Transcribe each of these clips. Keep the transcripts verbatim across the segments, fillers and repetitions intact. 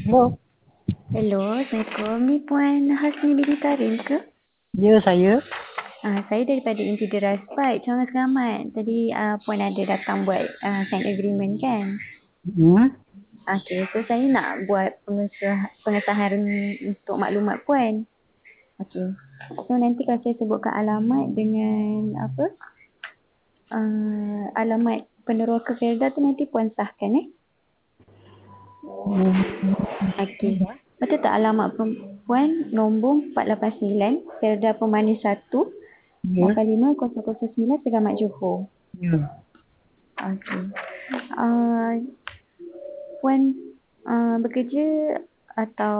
Hello. Hello, Assalamualaikum. Ni Puan Hasni binti Karim ke? Ya, saya. Ah, saya daripada Inti Deras Pipe, Cawangan Selamat. Tadi ah, Puan ada datang buat ah, sign agreement kan? Hmm? Okey, so saya nak buat pengesah, pengesahan untuk maklumat Puan. Okey. So nanti kalau saya sebutkan alamat dengan apa? Uh, alamat peneroka Felda tu nanti Puan sahkan eh? Hmm. Okey. Betul tak alamat perempuan nombor empat lapan sembilan Felda Pemanis satu Ya. lapan lima kosong kosong sembilan Segamat Johor. Ya. Okey. Uh, Puan uh, bekerja atau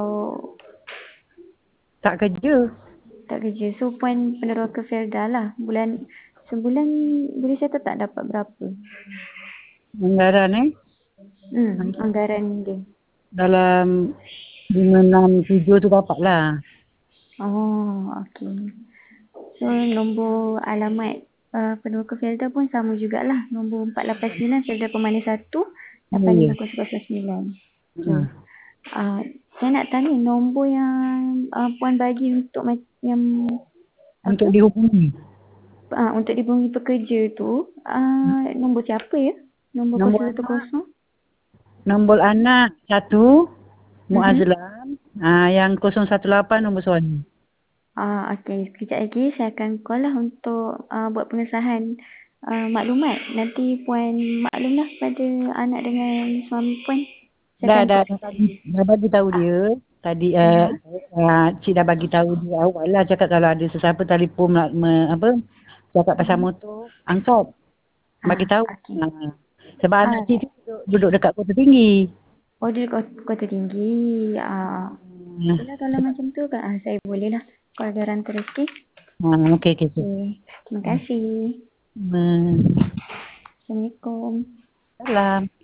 Tak kerja. tak kerja? So Puan peneroka Felda lah. Bulan sebulan boleh saya tak dapat berapa? Anggaran eh. Hmm, anggaran dia. Dalam lima enam tujuh tu dapat lah. Oh, okey. So nombor alamat uh, peneroka Felda pun sama jugalah. Nombor empat lapan sembilan Felda Pemanis satu lapan Ya, lima ya. kosong kosong sembilan. Okey. Ha. Uh, saya nak tanya nombor yang uh, Puan bagi untuk ma- yang Untuk apa? dihubungi. Uh, untuk dihubungi pekerja tu uh, nombor siapa ya? Nombor Nombor kosong satu anak. kosong. Nombor anak satu. Mhm. Muazlan. Ha, yang kosong satu lapan nombor suami. Ah, okey. Sekejap lagi saya akan call lah untuk uh, buat pengesahan uh, maklumat. Nanti Puan maklumlah pada anak dengan suami Puan. Saya Dah, akan dah, call. dah, tadi, dah bagi tahu dia. Tadi uh, Aha. uh, Cik dah bagi tahu dia awal lah cakap kalau ada sesiapa telefon nak me, apa cakap pasal motor, angkat. Bagi Ah, tahu. okey. Ha. Sebab anak Alright. cik tu duduk, duduk dekat Kota Tinggi. Oh, dia kota, kota tinggi. Ah, Hmm. okey lah kalau macam tu kan. Ah, saya boleh lah call dia orang terus. Okay? Ha, okey, okey. okey. Okay. Terima kasih. Hmm. Assalamualaikum. Salam.